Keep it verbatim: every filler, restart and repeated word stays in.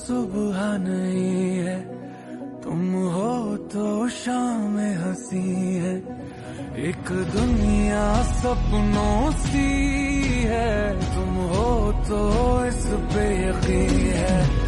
सुबह नहीं है, तुम हो तो शाम हंसी है। एक दुनिया सपनों सी है, तुम हो तो इस पे यकीन है।